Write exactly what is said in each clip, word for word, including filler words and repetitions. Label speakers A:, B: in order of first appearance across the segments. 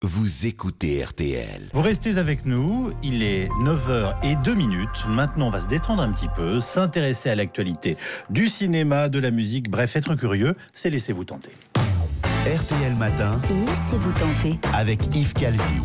A: Vous écoutez R T L.
B: Vous restez avec nous, il est neuf heures zéro deux minutes. Maintenant, on va se détendre un petit peu, s'intéresser à l'actualité du cinéma, de la musique, bref, être curieux, c'est laissez-vous tenter.
A: R T L Matin,
C: laissez-vous tenter
A: avec Yves Calvi.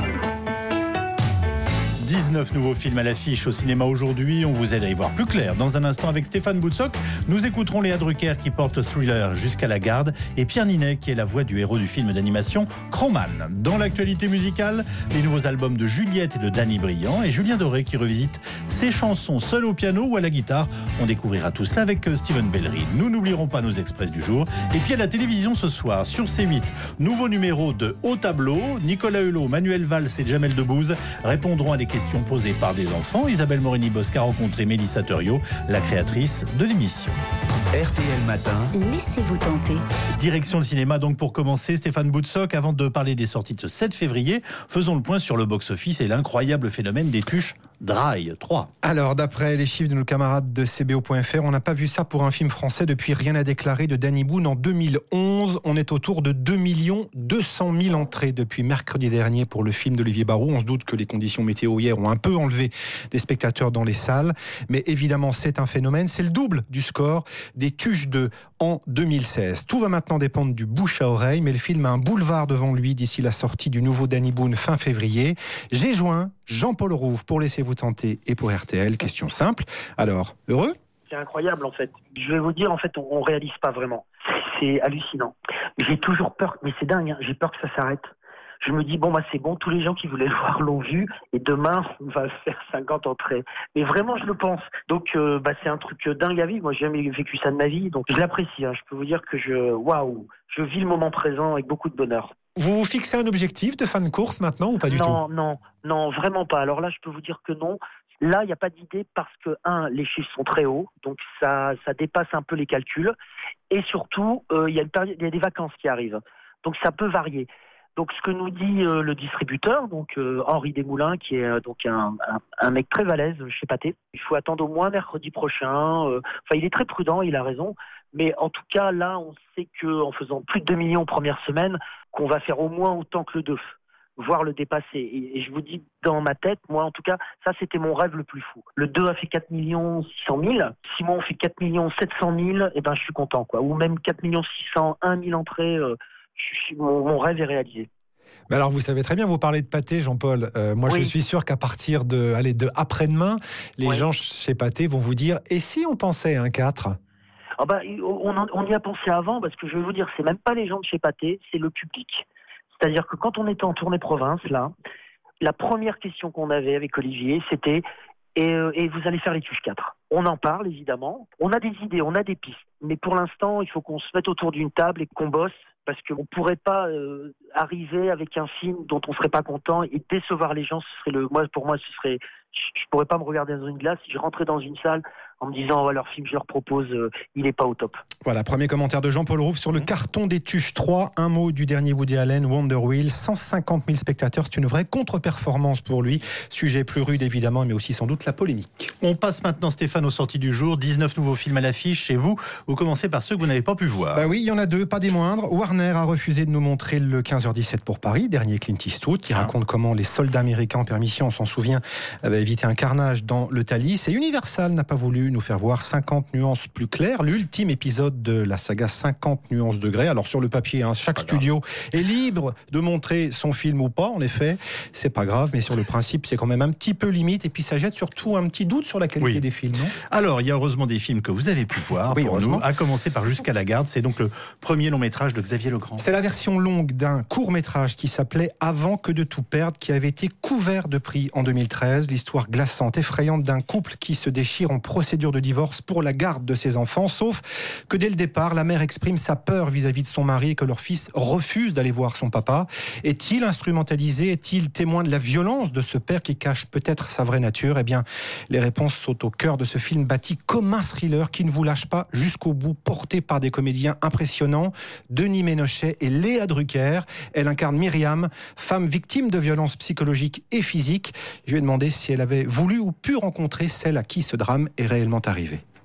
B: dix-neuf nouveaux films à l'affiche au cinéma aujourd'hui. On vous aide à y voir plus clair. Dans un instant, avec Stéphane Boutsock, nous écouterons Léa Drucker qui porte le thriller Jusqu'à la garde et Pierre Ninet qui est la voix du héros du film d'animation Crowman. Dans l'actualité musicale, les nouveaux albums de Juliette et de Danny Briand et Julien Doré qui revisite ses chansons seul au piano ou à la guitare. On découvrira tout cela avec Steven Bellery. Nous n'oublierons pas nos express du jour. Et puis à la télévision ce soir, sur C huit, nouveau numéro de Haut Tableau. Nicolas Hulot, Manuel Valls et Jamel Debbouze répondront à des questions posées par des enfants. Isabelle Morini-Bosque a rencontré Mélissa Thuriot, la créatrice de l'émission.
A: R T L Matin,
C: laissez-vous tenter.
B: Direction le cinéma donc pour commencer. Stéphane Boutsock, avant de parler des sorties de ce sept février, faisons le point sur le box-office et l'incroyable phénomène des tuches Dry trois.
D: Alors, d'après les chiffres de nos camarades de C B O point F R, on n'a pas vu ça pour un film français depuis Rien à déclarer de Danny Boone en deux mille onze. On est autour de deux millions deux cent mille entrées depuis mercredi dernier pour le film d'Olivier Barrault. On se doute que les conditions météo hier ont un peu enlevé des spectateurs dans les salles. Mais évidemment, c'est un phénomène. C'est le double du score des Tuches deux en deux mille seize. Tout va maintenant dépendre du bouche à oreille, mais le film a un boulevard devant lui d'ici la sortie du nouveau Danny Boone fin février. J'ai joint Jean-Paul Rouve pour Laissez-vous tenter et pour R T L. Question simple. Alors, heureux ?
E: C'est incroyable en fait. Je vais vous dire, en fait, on, on réalise pas vraiment. C'est hallucinant. J'ai toujours peur, mais c'est dingue, hein, j'ai peur que ça s'arrête. Je me dis, bon, bah, c'est bon, tous les gens qui voulaient le voir l'ont vu, et demain, on va faire cinquante entrées. Mais vraiment, je le pense. Donc, euh, bah, c'est un truc dingue à vivre. Moi, j'ai jamais vécu ça de ma vie, donc je l'apprécie. Hein. Je peux vous dire que je, waouh, je vis le moment présent avec beaucoup de bonheur.
D: Vous vous fixez un objectif de fin de course maintenant ou pas du
E: non,
D: tout ?
E: Non, non, non, vraiment pas. Alors là, je peux vous dire que non. Là, il n'y a pas d'idée parce que, un, les chiffres sont très hauts, donc ça, ça dépasse un peu les calculs. Et surtout, euh, il y a une période, il y a des vacances qui arrivent. Donc ça peut varier. Donc ce que nous dit euh, le distributeur, donc euh, Henri Desmoulins, qui est euh, donc un, un, un mec très balèze chez Pathé, il faut attendre au moins mercredi prochain. Euh, enfin, il est très prudent, il a raison. Mais en tout cas, là, on sait qu'en faisant plus de deux millions première semaine, qu'on va faire au moins autant que le deux, voire le dépasser. Et, et je vous dis, dans ma tête, moi en tout cas, ça c'était mon rêve le plus fou. Le deux a fait quatre millions six cent mille. Si moi on fait quatre millions sept cent mille, eh ben je suis content, quoi. Ou même quatre millions six cent un mille entrées. Euh, Je, mon, mon rêve est réalisé.
D: Mais alors vous savez très bien, vous parlez de Pathé, Jean-Paul. Euh, moi oui. Je suis sûr qu'à partir de, allez, de après-demain, les oui. gens chez Pathé vont vous dire « Et si on pensait à un quatre ?»
E: ah bah, on, en, on y a pensé avant, parce que je vais vous dire, c'est même pas les gens de chez Pathé, c'est le public. C'est-à-dire que quand on était en tournée province, là, la première question qu'on avait avec Olivier, c'était et, euh, et vous allez faire les Tuches quatre. On en parle, évidemment. On a des idées, on a des pistes. Mais pour l'instant, il faut qu'on se mette autour d'une table et qu'on bosse, parce qu'on ne pourrait pas euh, arriver avec un film dont on ne serait pas content et décevoir les gens. Ce serait le, moi, pour moi, ce serait, je ne pourrais pas me regarder dans une glace si je rentrais dans une salle en me disant oh, leur film, je leur propose, euh, il n'est pas au top.
D: Voilà, premier commentaire de Jean-Paul Rouve sur le carton des Tuches trois. Un mot du dernier Woody Allen, Wonder Wheel. cent cinquante mille spectateurs, c'est une vraie contre-performance pour lui. Sujet plus rude évidemment, mais aussi sans doute la polémique.
B: On passe maintenant, Stéphane, aux sorties du jour. dix-neuf nouveaux films à l'affiche chez vous. Vous commencez par ceux que vous n'avez pas pu voir.
D: Bah oui, il y en a deux, pas des moindres. Warner a refusé de nous montrer le quinze heures dix-sept pour Paris, dernier Clint Eastwood, qui ah. raconte comment les soldats américains en permission, on s'en souvient, avaient évité un carnage dans le Thalys. Et Universal n'a pas voulu nous faire voir cinquante nuances plus claires, l'ultime épisode de la saga cinquante nuances degrés. Alors sur le papier, hein, chaque studio est libre de montrer son film ou pas, en effet, c'est pas grave, mais sur le principe, c'est quand même un petit peu limite, et puis ça jette surtout un petit doute sur la qualité oui. des films, non ?
B: Alors, il y a heureusement des films que vous avez pu voir, oui, pour nous, à commencer par Jusqu'à la garde, c'est donc le premier long métrage de Xavier Legrand.
D: C'est la version longue d'un court métrage qui s'appelait Avant que de tout perdre, qui avait été couvert de prix en deux mille treize, l'histoire glaçante, effrayante d'un couple qui se déchire en procédure de divorce pour la garde de ses enfants, sauf que dès le départ, la mère exprime sa peur vis-à-vis de son mari et que leur fils refuse d'aller voir son papa. Est-il instrumentalisé ? Est-il témoin de la violence de ce père qui cache peut-être sa vraie nature ? Eh bien, les réponses sont au cœur de ce film bâti comme un thriller qui ne vous lâche pas jusqu'au bout, porté par des comédiens impressionnants, Denis Ménochet et Léa Drucker. Elle incarne Myriam, femme victime de violences psychologiques et physiques. Je lui ai demandé si elle avait voulu ou pu rencontrer celle à qui ce drame est réellement arrivé.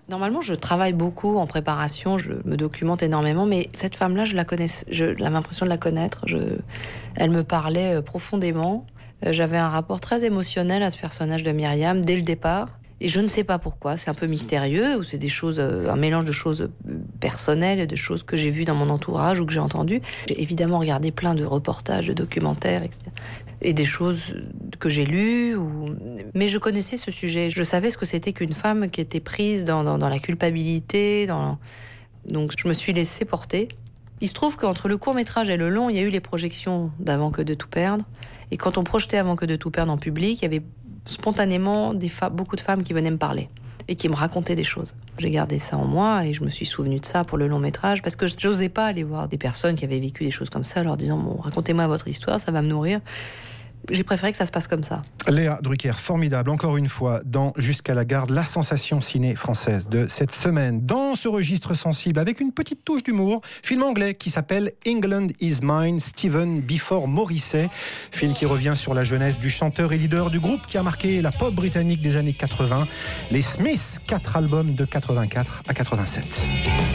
F: Normalement, je travaille beaucoup en préparation, je me documente énormément, mais cette femme-là, je la connais, j'ai l'impression de la connaître. Je, elle me parlait profondément. J'avais un rapport très émotionnel à ce personnage de Myriam dès le départ. Et je ne sais pas pourquoi, c'est un peu mystérieux, ou c'est des choses, un mélange de choses personnelles et de choses que j'ai vues dans mon entourage ou que j'ai entendues. J'ai évidemment regardé plein de reportages, de documentaires, et cetera. Et des choses que j'ai lues, ou... mais je connaissais ce sujet. Je savais ce que c'était qu'une femme qui était prise dans, dans, dans la culpabilité. Dans... Donc je me suis laissée porter. Il se trouve qu'entre le court-métrage et le long, il y a eu les projections d'Avant que de tout perdre. Et quand on projetait Avant que de tout perdre en public, il y avait spontanément des fa- beaucoup de femmes qui venaient me parler et qui me racontaient des choses. J'ai gardé ça en moi et je me suis souvenu de ça pour le long métrage parce que je n'osais pas aller voir des personnes qui avaient vécu des choses comme ça, leur disant bon, racontez-moi votre histoire, ça va me nourrir. J'ai préféré que ça se passe comme ça.
D: Léa Drucker, formidable, encore une fois, dans Jusqu'à la garde, la sensation ciné française de cette semaine. Dans ce registre sensible, avec une petite touche d'humour, film anglais qui s'appelle England is Mine, Stephen Before Morrissey. Film qui revient sur la jeunesse du chanteur et leader du groupe qui a marqué la pop britannique des années quatre-vingts. Les Smiths, quatre albums de quatre-vingt-quatre à quatre-vingt-sept.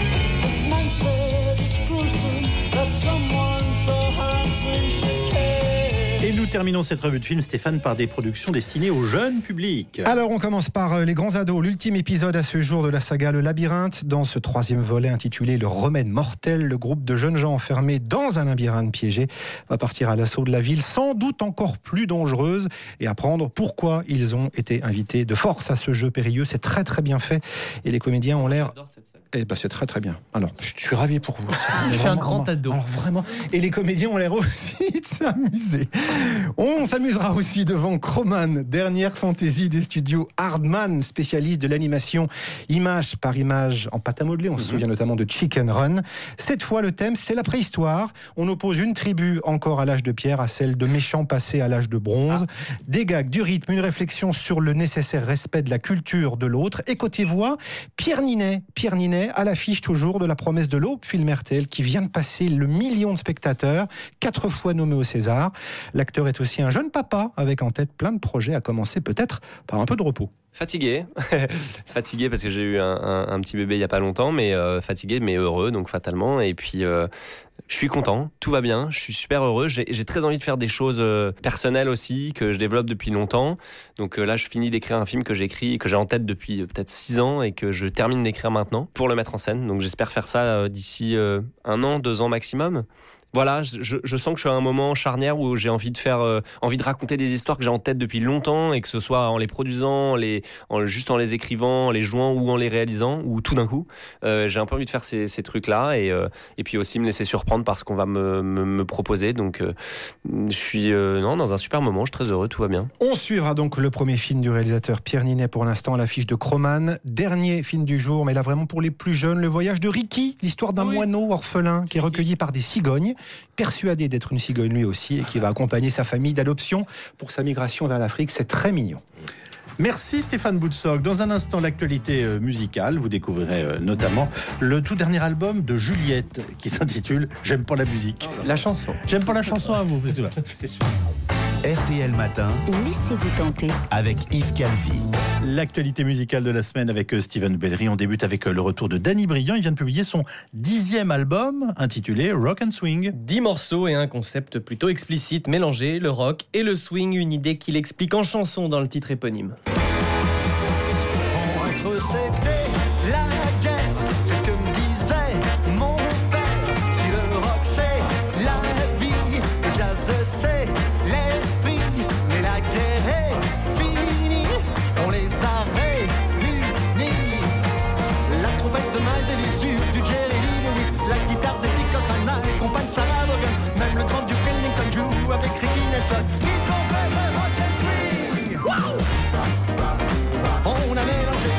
B: Et nous terminons cette revue de film, Stéphane, par des productions destinées au jeune public.
D: Alors, on commence par Les Grands Ados, l'ultime épisode à ce jour de la saga Le Labyrinthe. Dans ce troisième volet intitulé Le Remède Mortel, le groupe de jeunes gens enfermés dans un labyrinthe piégé va partir à l'assaut de la ville, sans doute encore plus dangereuse, et apprendre pourquoi ils ont été invités de force à ce jeu périlleux. C'est très très bien fait, et les comédiens ont l'air... Eh ben c'est très très bien. Alors, je suis ravi pour vous.
G: Je suis un grand ado.
D: Alors vraiment, et les comédiens ont l'air aussi de s'amuser. On s'amusera aussi devant Croman, dernière fantaisie des studios Hardman, spécialiste de l'animation image par image en pâte à modeler. On mm-hmm. se souvient notamment de Chicken Run. Cette fois, le thème, c'est la préhistoire. On oppose une tribu encore à l'âge de pierre à celle de méchants passés à l'âge de bronze. Ah. Des gags, du rythme, une réflexion sur le nécessaire respect de la culture de l'autre. Et côté voix, Pierre Ninet. Pierre Ninet à l'affiche toujours de La Promesse de l'Aube, film R T L qui vient de passer le million de spectateurs, quatre fois nommé au César. L'acteur est aussi un jeune papa avec en tête plein de projets, à commencer peut-être par un peu de repos.
H: Fatigué, fatigué parce que j'ai eu un, un, un petit bébé il y a pas longtemps, mais euh, fatigué mais heureux donc fatalement. Et puis euh, je suis content, tout va bien, je suis super heureux. J'ai, j'ai très envie de faire des choses euh, personnelles aussi que je développe depuis longtemps. Donc euh, là, je finis d'écrire un film que j'écris, que j'ai en tête depuis euh, peut-être six ans et que je termine d'écrire maintenant pour le mettre en scène. Donc j'espère faire ça euh, d'ici euh, un an, deux ans maximum. Voilà, je, je sens que je suis à un moment charnière où j'ai envie de faire, euh, envie de raconter des histoires que j'ai en tête depuis longtemps et que ce soit en les produisant, en les, en, juste en les écrivant, en les jouant ou en les réalisant ou tout d'un coup. Euh, j'ai un peu envie de faire ces, ces trucs-là et, euh, et puis aussi me laisser surprendre par ce qu'on va me, me, me proposer. Donc, euh, je suis euh, non, dans un super moment, je suis très heureux, tout va bien.
D: On suivra donc le premier film du réalisateur Pierre Ninet pour l'instant à l'affiche de Croman. Dernier film du jour, mais là vraiment pour les plus jeunes, Le Voyage de Ricky, l'histoire d'un oui. moineau orphelin qui est recueilli par des cigognes, persuadé d'être une cigogne lui aussi et qui va accompagner sa famille d'adoption pour sa migration vers l'Afrique. C'est très mignon.
B: Merci Stéphane Boutsock. Dans un instant, l'actualité musicale. Vous découvrirez notamment le tout dernier album de Juliette qui s'intitule « J'aime pas la musique ».
G: La chanson.
B: J'aime pas la chanson à vous.
A: R T L Matin.
C: Laissez-vous tenter.
A: Avec Yves Calvi.
B: L'actualité musicale de la semaine avec Steven Bellery. On débute avec le retour de Danny Briand. Il vient de publier son dixième album intitulé Rock and Swing.
G: Dix morceaux et un concept plutôt explicite, mélanger le rock et le swing, une idée qu'il explique en chanson dans le titre éponyme.
I: Entre c'était la guerre, c'est ce que me disait mon père. Si le rock c'est la vie, le jazz c'est l'esprit, mais la guerre est finie, on les a réunis. La trompette de Miles Davis, du Jerry Lee Lewis, la guitare de Dick O'Connor accompagne Sarah Vaughan, même le drum du Ellington joue avec Ricky Nelson. Ils ont fait le rock and swing. Wow. On a mélangé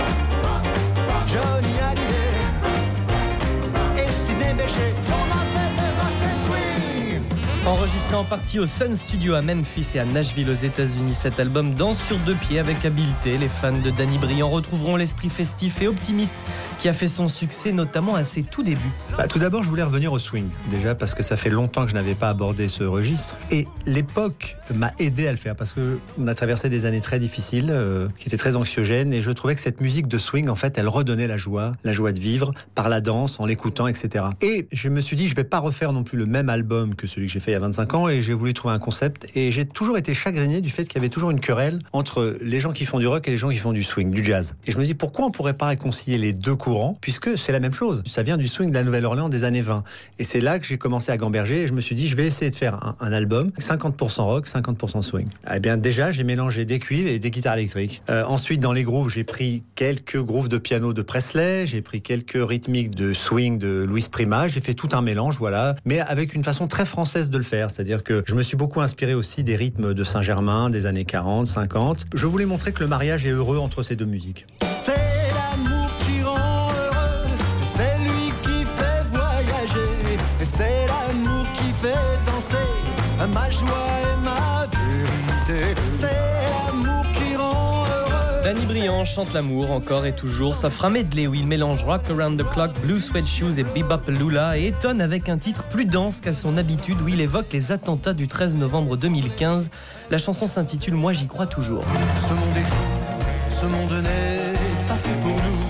I: Johnny Hallyday et Sidney Bechet. On a fait le rock and swing.
G: Enregistré l'instant parti au Sun Studio à Memphis et à Nashville aux États-Unis. Cet album danse sur deux pieds avec habileté. Les fans de Danny Briand retrouveront l'esprit festif et optimiste qui a fait son succès, notamment à ses tout débuts.
J: Bah, tout d'abord, je voulais revenir au swing. Déjà parce que ça fait longtemps que je n'avais pas abordé ce registre. Et l'époque m'a aidé à le faire parce qu'on a traversé des années très difficiles, euh, qui étaient très anxiogènes. Et je trouvais que cette musique de swing, en fait, elle redonnait la joie, la joie de vivre par la danse, en l'écoutant, et cetera. Et je me suis dit, je vais pas refaire non plus le même album que celui que j'ai fait il y a vingt-cinq ans. Et j'ai voulu trouver un concept. Et j'ai toujours été chagriné du fait qu'il y avait toujours une querelle entre les gens qui font du rock et les gens qui font du swing, du jazz. Et je me dis, pourquoi on pourrait pas réconcilier les deux courants, puisque c'est la même chose. Ça vient du swing de la Nouvelle-Orléans des années vingt. Et c'est là que j'ai commencé à gamberger et je me suis dit, je vais essayer de faire un, un album cinquante pour cent rock, cinquante pour cent swing. Eh bien, déjà, j'ai mélangé des cuivres et des guitares électriques. Euh, ensuite, dans les grooves, j'ai pris quelques grooves de piano de Presley, j'ai pris quelques rythmiques de swing de Louis Prima, j'ai fait tout un mélange, voilà, mais avec une façon très française de le faire. C'est-à-dire que je me suis beaucoup inspiré aussi des rythmes de Saint-Germain des années quarante, cinquante. Je voulais montrer que le mariage est heureux entre ces deux musiques.
I: C'est l'amour qui rend heureux, c'est lui qui fait voyager, c'est l'amour qui fait danser, ma joie et ma vérité, c'est l'amour qui rend heureux.
G: Danny Briand chante l'amour encore et toujours, ça fera medley où il mélange Rock Around the Clock, Blue Sweat Shoes et Bebop Lula et étonne avec un titre plus dense qu'à son habitude où il évoque les attentats du treize novembre deux mille quinze. La chanson s'intitule Moi j'y crois toujours.
I: Ce monde est fou, ce monde n'est pas fait pour nous.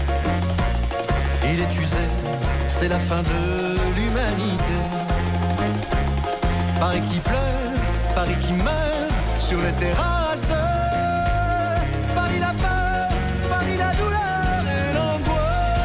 I: Il est usé, c'est la fin de l'humanité. Paris qui pleure, Paris qui meurt sur les terrasses. Paris la peur, Paris la douleur et l'angoisse.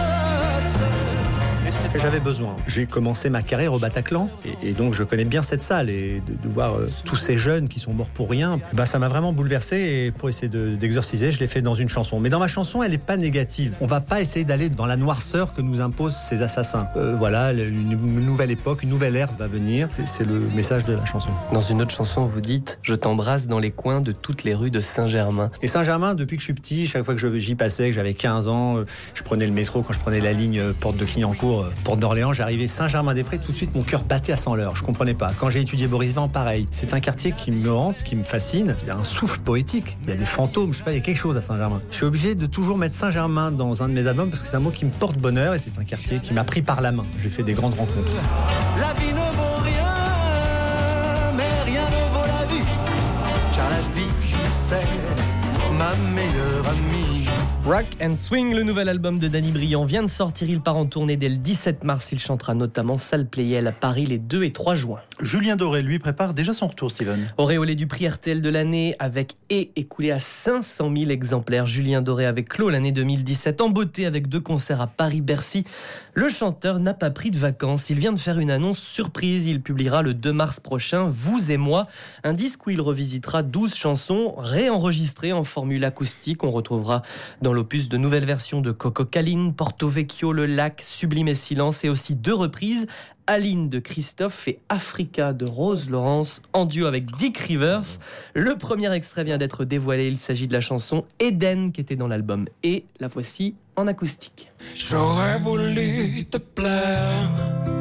I: Et c'est
J: J'avais besoin. J'ai commencé ma carrière au Bataclan et, et donc je connais bien cette salle et de, de voir euh, tous ces jeunes qui sont morts pour rien, bah, ça m'a vraiment bouleversé et pour essayer de, d'exorciser, je l'ai fait dans une chanson. Mais dans ma chanson, elle n'est pas négative. On va pas essayer d'aller dans la noirceur que nous imposent ces assassins. Euh, voilà, une, une nouvelle époque, une nouvelle ère va venir. C'est, c'est le message de la chanson.
G: Dans une autre chanson, vous dites « Je t'embrasse dans les coins de toutes les rues de Saint-Germain ».
J: Et Saint-Germain, depuis que je suis petit, chaque fois que je, j'y passais, que j'avais quinze ans, euh, je prenais le métro, quand je prenais la ligne euh, Porte de Clignancourt, euh, Porte d'Orléans, j'arrivais Saint-Germain-des-Prés, tout de suite mon cœur battait à cent l'heure. Je comprenais pas. Quand j'ai étudié Boris Vian, pareil. C'est un quartier qui me hante, qui me fascine. Il y a un souffle poétique, il y a des fantômes, je sais pas, il y a quelque chose à Saint-Germain. Je suis obligé de toujours mettre Saint-Germain dans un de mes albums parce que c'est un mot qui me porte bonheur et c'est un quartier qui m'a pris par la main. J'ai fait des grandes rencontres.
I: la vie ne vaut rien, mais rien ne vaut la vie. Car la vie, c'est ma meilleure amie.
G: Rock and Swing, le nouvel album de Danny Briand vient de sortir. Il part en tournée dès le dix-sept mars. Il chantera notamment Salle Playel à Paris les deux et trois juin.
B: Julien Doré, lui, prépare déjà son retour, Steven.
G: Auréolé du prix R T L de l'année avec Et écoulé à cinq cent mille exemplaires. Julien Doré avec clos l'année deux mille dix-sept en beauté avec deux concerts à Paris-Bercy. Le chanteur n'a pas pris de vacances. Il vient de faire une annonce surprise. Il publiera le deux mars prochain Vous et moi, un disque où il revisitera douze chansons réenregistrées en formule acoustique. On retrouvera dans l'opus de nouvelles versions de Coco Caline, Porto Vecchio, Le Lac, Sublime et Silence et aussi deux reprises, Aline de Christophe et Africa de Rose Laurence en duo avec Dick Rivers. Le premier extrait vient d'être dévoilé, il s'agit de la chanson Eden qui était dans l'album et la voici en acoustique.
K: J'aurais voulu te plaire,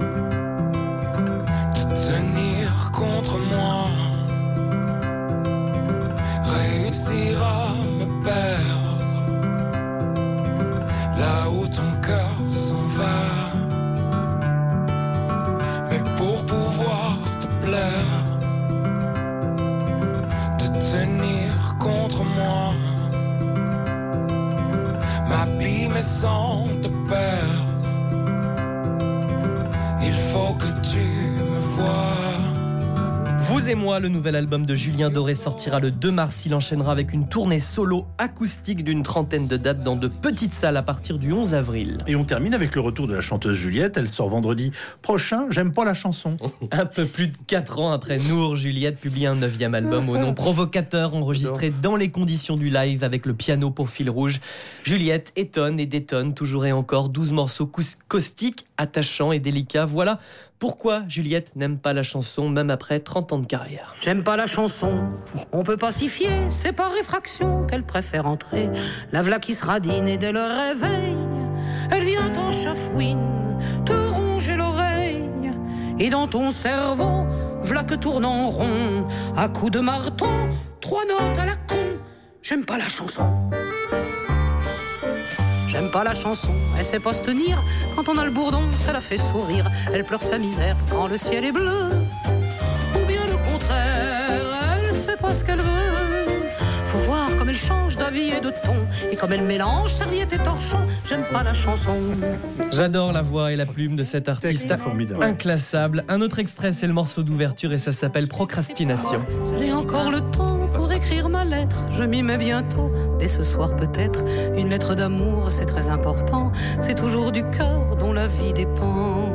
K: te tenir contre moi, réussir à me perdre là où ton cœur s'en va. Mais pour pouvoir te plaire, te tenir contre moi, m'abîmer sans te perdre, il faut que tu me vois.
G: Vous et moi, le nouvel album de Julien Doré sortira le deux mars. Il enchaînera avec une tournée solo acoustique d'une trentaine de dates dans de petites salles à partir du onze avril.
B: Et on termine avec le retour de la chanteuse Juliette. Elle sort vendredi prochain. J'aime pas la chanson.
G: Un peu plus de quatre ans après Nour, Juliette publie un neuvième album au nom provocateur, enregistré dans les conditions du live avec le piano pour fil rouge. Juliette étonne et détonne toujours et encore. douze morceaux caustiques, attachants et délicats. Voilà pourquoi Juliette n'aime pas la chanson, même après trente ans de carrière.
L: J'aime pas la chanson, on peut pas s'y fier, c'est par réfraction qu'elle préfère entrer. La v'là qui se radine et dès le réveil, elle vient en chafouine, te ronger l'oreille. Et dans ton cerveau, v'là que tourne en rond, à coups de marteau, trois notes à la con. J'aime pas la chanson. J'aime pas la chanson, elle sait pas se tenir. Quand on a le bourdon, ça la fait sourire. Elle pleure sa misère quand le ciel est bleu. Ou bien le contraire, elle sait pas ce qu'elle veut. Faut voir comme elle change d'avis et de ton. Et comme elle mélange serviette et torchon. J'aime pas la chanson.
G: J'adore la voix et la plume de cet artiste inclassable. Un autre extrait, c'est le morceau d'ouverture et ça s'appelle Procrastination.
L: J'ai encore le temps pour écrire ma lettre. Je m'y mets bientôt, dès ce soir peut-être. Une lettre d'amour, c'est très important. C'est toujours du cœur dont la vie dépend.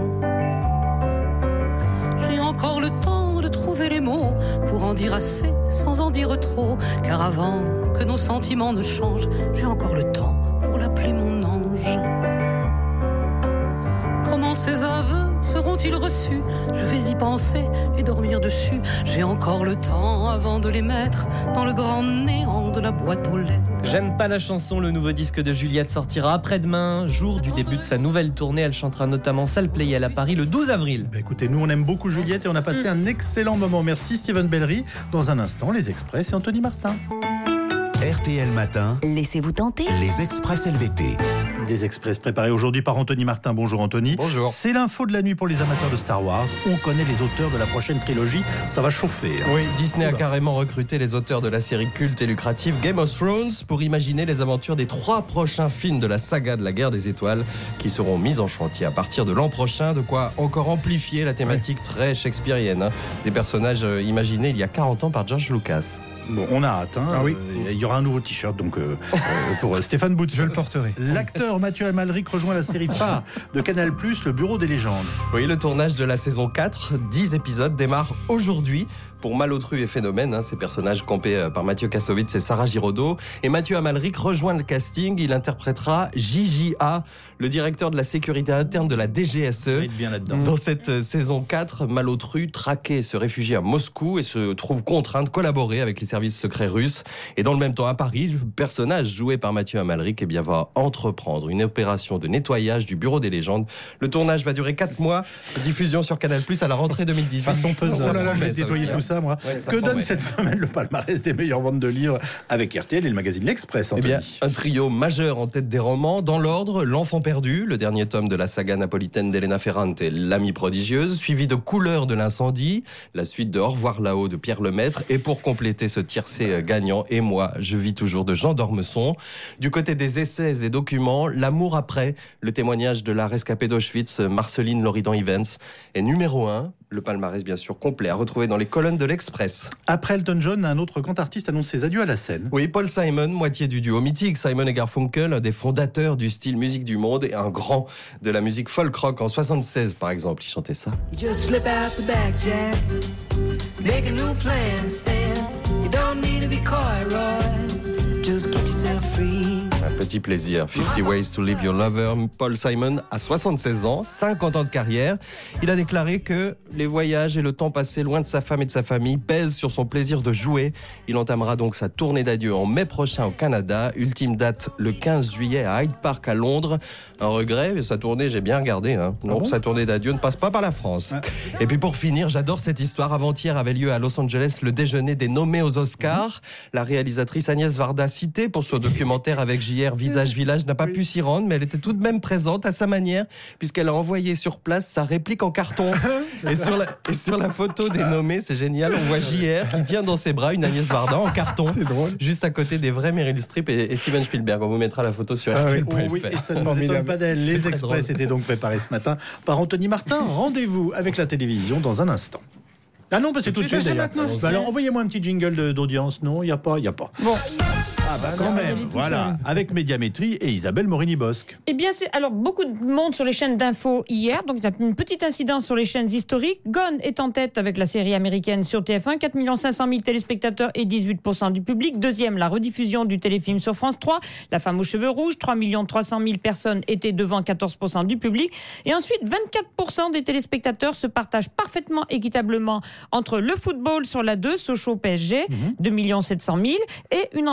L: J'ai encore le temps de trouver les mots pour en dire assez sans en dire trop. Car avant que nos sentiments ne changent, j'ai encore le temps pour l'appeler mon ange. Comment ces aveux seront-ils reçus? Je vais y penser et dormir dessus. J'ai encore le temps avant de les mettre dans le grand néant de la boîte aux lettres.
G: J'aime pas la chanson, le nouveau disque de Juliette sortira après-demain, jour du début de sa nouvelle tournée. Elle chantera notamment Salle Playel à Paris le douze avril.
B: Bah écoutez, nous on aime beaucoup Juliette et on a passé un excellent moment. Merci Steven Bellery. Dans un instant, les Express et Anthony Martin.
A: R T L Matin.
C: Laissez-vous tenter.
A: Les Express L V T.
B: Des Express préparés aujourd'hui par Anthony Martin. Bonjour Anthony.
M: Bonjour.
B: C'est l'info de la nuit pour les amateurs de Star Wars. On connaît les auteurs de la prochaine trilogie. Ça va chauffer. Hein.
M: Oui, Disney a carrément recruté les auteurs de la série culte et lucrative Game of Thrones pour imaginer les aventures des trois prochains films de la saga de la Guerre des Étoiles qui seront mis en chantier à partir de l'an prochain. De quoi encore amplifier la thématique oui. très shakespearienne hein, des personnages imaginés il y a quarante ans par George Lucas.
B: Bon, on a hâte. Hein.
D: Ah oui.
B: Euh, il y aura un nouveau t-shirt donc euh, euh, pour euh, Stéphane Boutz.
D: Je le porterai.
B: L'acteur Mathieu Amalric rejoint la série phare de Canal+, Le Bureau des légendes.
M: Oui, le tournage de la saison quatre, dix épisodes, démarre aujourd'hui pour Malotru et Phénomène, hein, ces personnages campés par Mathieu Kassovitz et Sarah Giraudot. Et Mathieu Amalric rejoint le casting. Il interprétera J J A, le directeur de la sécurité interne de la D G S E.
B: Il est bien là-dedans.
M: Dans cette euh, saison quatre, Malotru, traqué, se réfugie à Moscou et se trouve contraint de collaborer avec les services secrets russes. Et dans le même temps, à Paris, le personnage joué par Mathieu Amalric eh bien, va entreprendre une opération de nettoyage du Bureau des légendes. Le tournage va durer quatre mois. Diffusion sur Canal+, à la rentrée deux mille dix-huit.
B: Façon faisable. Oh là là, je vais
M: Ça
B: nettoyer
M: aussi,
B: tout ça, moi.
M: Ouais, ça
B: que donne
M: promet.
B: cette semaine le palmarès des meilleures ventes de livres avec R T L et le magazine L'Express,
M: Eh
B: Anthony?
M: bien, un trio majeur en tête des romans. Dans l'ordre, L'Enfant perdu, le dernier tome de la saga napolitaine d'Elena Ferrante, L'Amie prodigieuse, suivi de Couleurs de l'incendie, la suite de Au revoir là-haut de Pierre Lemaître, et pour compléter ce tiercé gagnant, Et moi, je vis toujours de Jean d'Ormesson. Du côté des essais et documents, L'amour après, le témoignage de la rescapée d'Auschwitz, Marceline Loridan-Evans, est numéro un. Le palmarès, bien sûr, complet, à retrouver dans les colonnes de l'Express.
B: Après Elton John, un autre grand artiste annonce ses adieux à la scène.
M: Oui, Paul Simon, moitié du duo mythique Simon et Garfunkel, un des fondateurs du style musique du monde et un grand de la musique folk rock. En soixante-seize, par exemple, il chantait ça.
N: You just slip out the back, Jack. Make a new plan instead. You don't need to be coy, Roy. Just get yourself free.
M: Un petit plaisir. fifty Ways to Leave Your Lover. Paul Simon a soixante-seize ans, cinquante ans de carrière. Il a déclaré que les voyages et le temps passé loin de sa femme et de sa famille pèsent sur son plaisir de jouer. Il entamera donc sa tournée d'adieu en mai prochain au Canada. Ultime date le quinze juillet à Hyde Park à Londres. Un regret, sa tournée, j'ai bien regardé. Hein. Non, ah bon sa tournée d'adieu ne passe pas par la France. Ah. Et puis pour finir, j'adore cette histoire. Avant-hier avait lieu à Los Angeles le déjeuner des nommés aux Oscars. Mmh. La réalisatrice Agnès Varda, citée pour son documentaire avec J R Visage Village, n'a pas pu s'y rendre, mais elle était tout de même présente à sa manière, puisqu'elle a envoyé sur place sa réplique en carton. Et sur la, et sur la photo des nommés, c'est génial, on voit J R qui tient dans ses bras une Agnès Varda en carton, juste à côté des vrais Meryl Streep et, et Steven Spielberg. On vous mettra la photo sur R T L point F R.
B: Ah oui, et ça ne nous étonne pas d'elle. Les Express étaient donc préparés ce matin par Anthony Martin. Rendez-vous avec la télévision dans un instant. Ah non, bah c'est tout de suite d'ailleurs. Bah alors envoyez-moi un petit jingle de, d'audience. Non, il n'y a pas, il n'y a pas. Bon. Ah bah quand même, voilà, avec Médiamétrie et Isabelle Morini-Bosque.
O: Eh bien, c'est alors beaucoup de monde sur les chaînes d'infos hier, donc il y a une petite incidence sur les chaînes historiques. Gone est en tête avec la série américaine sur T F un, quatre millions cinq cent mille téléspectateurs et dix-huit pour cent du public. Deuxième, la rediffusion du téléfilm sur France trois, La femme aux cheveux rouges, trois millions trois cent mille personnes étaient devant quatorze pour cent du public. Et ensuite, vingt-quatre pour cent des téléspectateurs se partagent parfaitement équitablement entre le football sur la deux, Sochaux P S G, mmh. deux millions sept cent mille, et une ambition interne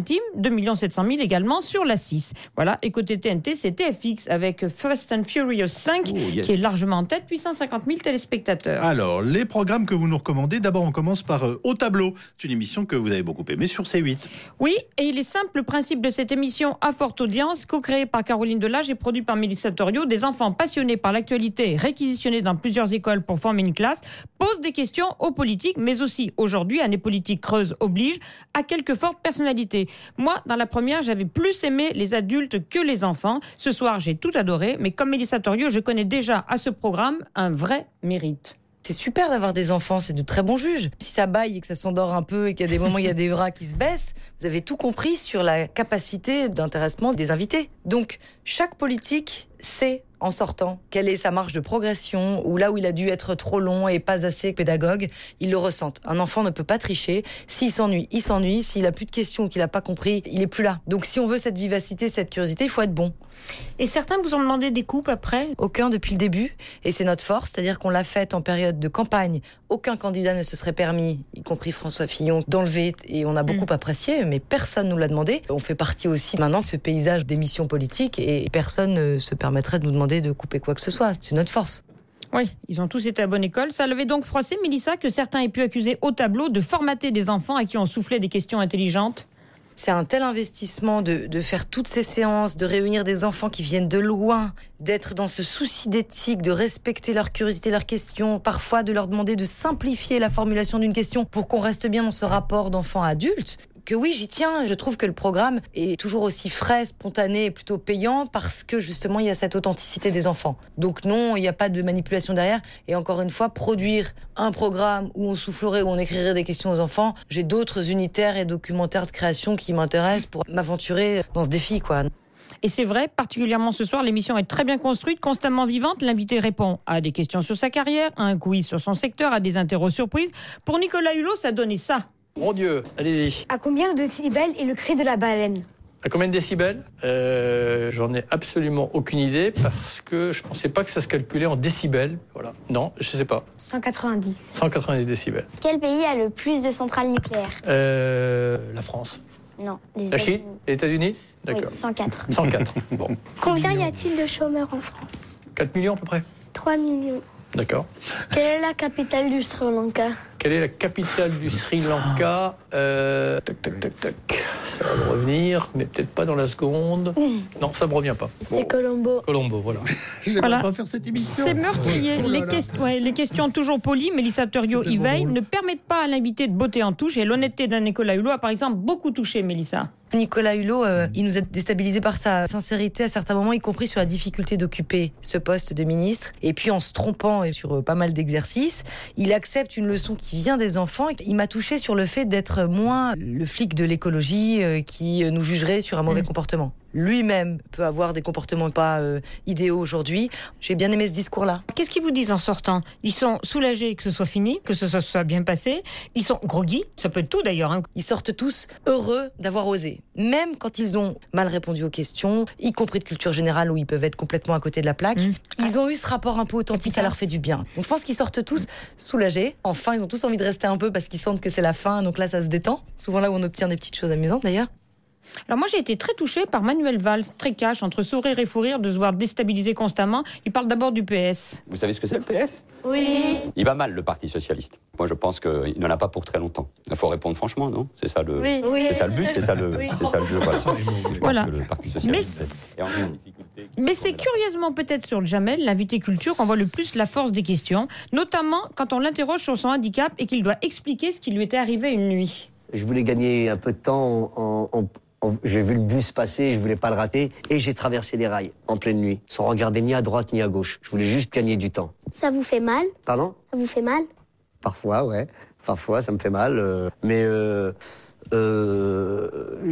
O: intime, deux millions sept cent mille également sur la six. Voilà, et côté T N T, c'est T F X avec Fast and Furious cinq,
B: Oh, yes.
O: qui est largement en tête, huit cent cinquante mille téléspectateurs.
B: Alors, les programmes que vous nous recommandez, d'abord on commence par euh, Au Tableau. C'est une émission que vous avez beaucoup aimée sur C huit.
O: Oui, et il est simple, le principe de cette émission à forte audience, co-créée par Caroline Delage et produite par Mélissa Torio, des enfants passionnés par l'actualité, réquisitionnés dans plusieurs écoles pour former une classe, posent des questions aux politiques, mais aussi aujourd'hui, année politique creuse oblige, à quelques fortes personnalités. Moi, dans la première, j'avais plus aimé les adultes que les enfants. Ce soir, j'ai tout adoré, mais comme Mélissa Torio, je connais déjà à ce programme un vrai mérite.
P: C'est super d'avoir des enfants, c'est de très bons juges. Si ça baille et que ça s'endort un peu et qu'il y a des moments où il y a des bras qui se baissent, vous avez tout compris sur la capacité d'intéressement des invités. Donc, chaque politique sait, en sortant, quelle est sa marge de progression, ou là où il a dû être trop long et pas assez pédagogue, ils le ressentent. Un enfant ne peut pas tricher. S'il s'ennuie, il s'ennuie. S'il a plus de questions ou qu'il n'a pas compris, il est plus là. Donc si on veut cette vivacité, cette curiosité, il faut être bon.
O: Et certains vous ont demandé des coupes après ?
P: Aucun depuis le début, et c'est notre force, c'est-à-dire qu'on l'a faite en période de campagne. Aucun candidat ne se serait permis, y compris François Fillon, d'enlever, et on a beaucoup mmh. apprécié, mais personne ne nous l'a demandé. On fait partie aussi maintenant de ce paysage d'émissions politiques, et personne ne se permettrait de nous demander de couper quoi que ce soit. C'est notre force.
O: Oui, ils ont tous été à bonne école. Ça l'avait donc froissé, Mélissa, que certains aient pu accuser Au Tableau de formater des enfants à qui on soufflait des questions intelligentes.
P: C'est un tel investissement de, de faire toutes ces séances, de réunir des enfants qui viennent de loin, d'être dans ce souci d'éthique, de respecter leur curiosité, leurs questions, parfois de leur demander de simplifier la formulation d'une question pour qu'on reste bien dans ce rapport d'enfant à adulte. Que oui, j'y tiens. Je trouve que le programme est toujours aussi frais, spontané et plutôt payant parce que justement, il y a cette authenticité des enfants. Donc non, il n'y a pas de manipulation derrière. Et encore une fois, produire un programme où on soufflerait, où on écrirait des questions aux enfants, j'ai d'autres unitaires et documentaires de création qui m'intéressent pour m'aventurer dans ce défi, quoi.
O: Et c'est vrai, particulièrement ce soir, l'émission est très bien construite, constamment vivante. L'invité répond à des questions sur sa carrière, à un quiz sur son secteur, à des interros surprises. Pour Nicolas Hulot, ça donnait ça.
Q: Mon Dieu, allez-y.
R: À combien de décibels est le cri de la baleine ?
Q: À combien de décibels ? euh, J'en ai absolument aucune idée parce que je pensais pas que ça se calculait en décibels. Voilà. Non, je sais pas.
R: cent quatre-vingt-dix.
Q: cent quatre-vingt-dix décibels.
R: Quel pays a le plus de centrales nucléaires ?
Q: euh, La France.
R: Non, les
Q: La Chine ? Les États-Unis ? D'accord.
R: Oui, cent quatre.
Q: cent quatre, bon.
R: Combien y a-t-il de chômeurs en France ?
Q: quatre millions à peu près.
R: trois millions.
Q: D'accord.
R: Quelle est la capitale du Sri Lanka ?
Q: Quelle est la capitale du Sri Lanka ? euh, Tac, tac, tac, tac. Ça va me revenir, mais peut-être pas dans la seconde. Mmh. Non, ça me revient pas.
R: C'est
Q: bon.
R: Colombo.
Q: Colombo, voilà.
B: Je
O: voilà.
B: vais pas faire cette émission.
O: C'est meurtrier.
B: Oh là
O: les,
B: là.
O: quest- ouais, les questions toujours polies, Mélissa Torio y veille, ne permettent pas à l'invité de botter en touche. Et l'honnêteté d'un Nicolas Hulot a par exemple beaucoup touché Mélissa.
P: Nicolas Hulot, euh, il nous a déstabilisés par sa sincérité à certains moments, y compris sur la difficulté d'occuper ce poste de ministre. Et puis en se trompant sur pas mal d'exercices, il accepte une leçon qui vient des enfants. Il m'a touché sur le fait d'être moins le flic de l'écologie euh, qui nous jugerait sur un mauvais mmh. comportement. Lui-même peut avoir des comportements pas euh, idéaux aujourd'hui. J'ai bien aimé ce discours-là.
O: Qu'est-ce qu'ils vous disent en sortant ? Ils sont soulagés que ce soit fini, que ce soit bien passé. Ils sont groggy, ça peut être tout d'ailleurs. Hein.
P: Ils sortent tous heureux d'avoir osé. Même quand ils ont mal répondu aux questions, y compris de culture générale où ils peuvent être complètement à côté de la plaque, mmh. ils ont eu ce rapport un peu authentique, ça leur fait du bien. Donc je pense qu'ils sortent tous soulagés. Enfin, ils ont tous envie de rester un peu parce qu'ils sentent que c'est la fin, donc là ça se détend. Souvent là où on obtient des petites choses amusantes d'ailleurs.
O: Alors moi j'ai été très touchée par Manuel Valls, très cash, entre sourire et fou rire, de se voir déstabilisé constamment. Il parle d'abord du P S.
S: Vous savez ce que c'est le P S ?
R: Oui.
S: Il va mal le Parti Socialiste. Moi je pense qu'il n'en a pas pour très longtemps. Il faut répondre franchement, non ? C'est ça le,
R: oui.
S: c'est ça le but, c'est ça le,
R: oui.
S: c'est ça le jeu. Voilà.
O: Voilà.
S: Le Parti Socialiste.
O: Mais, c'est... Mais c'est curieusement peut-être sur Jamel, l'invité culture, qu'on voit le plus la force des questions, notamment quand on l'interroge sur son handicap et qu'il doit expliquer ce qui lui était arrivé une nuit.
T: Je voulais gagner un peu de temps en, en, en, j'ai vu le bus passer, je voulais pas le rater, et j'ai traversé les rails en pleine nuit, sans regarder ni à droite ni à gauche. Je voulais juste gagner du temps.
R: Ça vous fait mal ?
T: Pardon ?
R: Ça vous fait mal ?
T: Parfois, ouais. Parfois, ça me fait mal. Euh, mais euh, euh,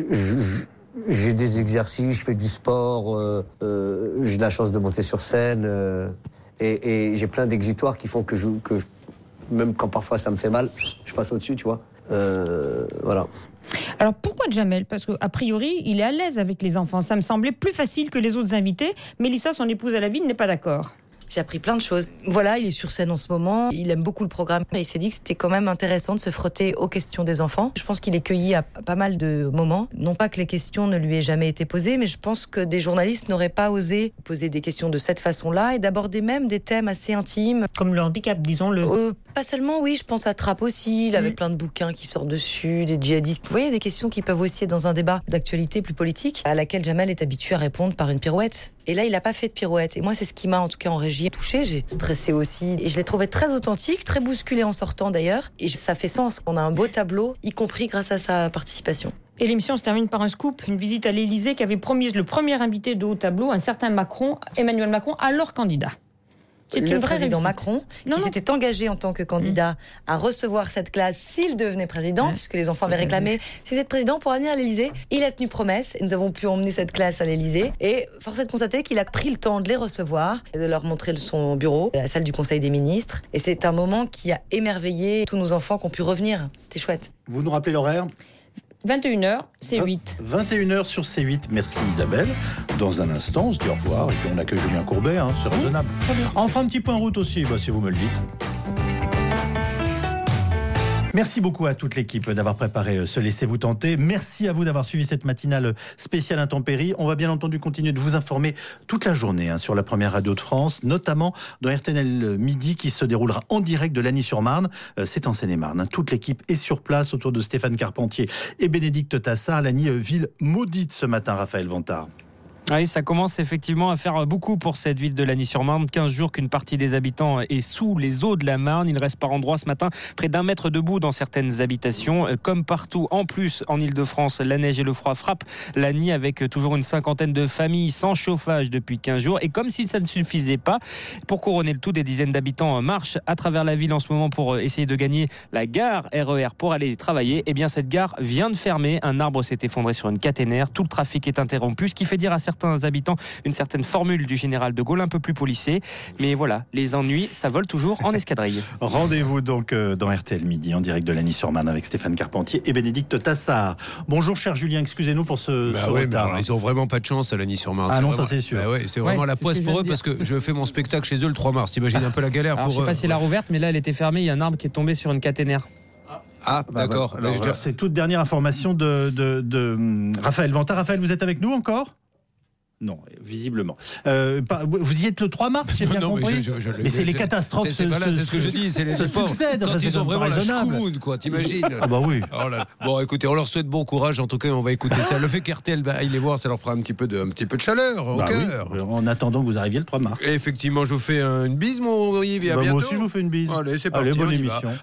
T: j'ai des exercices, je fais du sport, euh, euh, j'ai de la chance de monter sur scène, euh, et, et j'ai plein d'exutoires qui font que, je, que je, même quand parfois ça me fait mal, je passe au-dessus, tu vois. Euh, voilà.
O: Alors pourquoi Jamel ? Parce qu'a priori, il est à l'aise avec les enfants. Ça me semblait plus facile que les autres invités. Mélissa, son épouse à la ville, n'est pas d'accord.
P: J'ai appris plein de choses. Voilà, il est sur scène en ce moment. Il aime beaucoup le programme. Et il s'est dit que c'était quand même intéressant de se frotter aux questions des enfants. Je pense qu'il est cueilli à pas mal de moments. Non pas que les questions ne lui aient jamais été posées, mais je pense que des journalistes n'auraient pas osé poser des questions de cette façon-là et d'aborder même des thèmes assez intimes.
O: Comme le handicap, disons-le.
P: Euh, pas seulement, oui, je pense à Trappe aussi, mmh. avec plein de bouquins qui sortent dessus, des djihadistes. Vous voyez, des questions qui peuvent aussi être dans un débat d'actualité plus politique, à laquelle Jamel est habitué à répondre par une pirouette. Et là, il n'a pas fait de pirouette. Et moi, c'est ce qui m'a, en tout cas en régie, touchée. J'ai stressé aussi. Et je l'ai trouvé très authentique, très bousculé en sortant d'ailleurs. Et ça fait sens. On a un beau tableau, y compris grâce à sa participation.
O: Et l'émission se termine par un scoop, une visite à l'Élysée qui avait promis le premier invité de haut tableau, un certain Macron, Emmanuel Macron, alors candidat.
P: C'est le une vraie président réussite. Macron, non, qui non. s'était engagé en tant que candidat mmh. à recevoir cette classe s'il devenait président, mmh. puisque les enfants avaient réclamé, si vous êtes président, pour venir à l'Élysée. Il a tenu promesse, et nous avons pu emmener cette classe à l'Élysée. Et force est de constater qu'il a pris le temps de les recevoir, et de leur montrer son bureau, la salle du Conseil des ministres. Et c'est un moment qui a émerveillé tous nos enfants qui ont pu revenir. C'était chouette.
B: Vous nous rappelez l'horaire ?
O: vingt et une heures, C huit.
B: vingt et une heures sur C huit. Merci Isabelle. Dans un instant, on se dit au revoir et puis on accueille Julien Courbet, hein, c'est raisonnable. On fera un petit point route aussi, bah, si vous me le dites. Merci beaucoup à toute l'équipe d'avoir préparé ce Laissez-vous tenter. Merci à vous d'avoir suivi cette matinale spéciale intempérie. On va bien entendu continuer de vous informer toute la journée hein, sur la première radio de France, notamment dans R T L Midi qui se déroulera en direct de Lagny-sur-Marne. C'est en Seine-et-Marne. Hein. Toute l'équipe est sur place autour de Stéphane Carpentier et Bénédicte Tassard. Lagny, ville maudite ce matin, Raphaël Vantard.
U: Oui, ça commence effectivement à faire beaucoup pour cette ville de Lagny-sur-Marne. quinze jours qu'une partie des habitants est sous les eaux de la Marne. Il reste par endroits ce matin près d'un mètre debout dans certaines habitations. Comme partout, en plus, en Ile-de-France, la neige et le froid frappent Lagny avec toujours une cinquantaine de familles sans chauffage depuis quinze jours. Et comme si ça ne suffisait pas, pour couronner le tout, des dizaines d'habitants marchent à travers la ville en ce moment pour essayer de gagner la gare R E R pour aller travailler. Eh bien, cette gare vient de fermer. Un arbre s'est effondré sur une caténaire. Tout le trafic est interrompu, ce qui fait dire à certains certains habitants une certaine formule du général de Gaulle, un peu plus policée. Mais voilà, les ennuis, ça vole toujours en escadrille.
B: Rendez-vous donc dans R T L Midi, en direct de Lagny-sur-Marne avec Stéphane Carpentier et Bénédicte Tassard. Bonjour cher Julien, excusez-nous pour ce,
V: bah
B: ce
V: ouais,
B: retard.
V: Alors, ils ont vraiment pas de chance à Lagny-sur-Marne.
B: Ah
V: c'est
B: non,
V: vraiment...
B: ça c'est sûr.
V: Bah ouais, c'est vraiment
U: ouais,
V: la poisse pour eux parce que je fais mon spectacle chez eux le trois mars. T'imagines un peu la galère
U: alors,
V: pour
U: je sais
V: eux.
U: pas si elle a rouverte, mais là elle était fermée, il y a un arbre qui est tombé sur une caténaire.
V: Ah, bah, d'accord.
B: Bah, alors, c'est toute dernière information de, de, de Raphaël Vantard. Raphaël, vous êtes avec nous encore ? Non, visiblement. Euh, vous y êtes le trois mars, j'ai bien
V: non,
B: compris.
V: Mais, je, je, je,
B: mais c'est les catastrophes.
V: C'est, c'est pas là, c'est ce que je dis. C'est les pauvres. Quand ils ont vraiment la choumoune, quoi, t'imagines.
B: Ah bah oui.
V: Oh là. Bon, écoutez, on leur souhaite bon courage. En tout cas, on va écouter ça. Le fait qu'R T L aille les voir, ça leur fera un petit peu de, un petit peu de chaleur au
B: bah
V: cœur.
B: Oui. En attendant que vous arriviez le trois mars.
V: Et effectivement, je vous fais une bise, mon Yves, et à
B: bah
V: bientôt.
B: Moi aussi, je vous fais une bise.
V: Allez, c'est parti.
B: Allez, bonne
V: on y
B: émission.
V: va.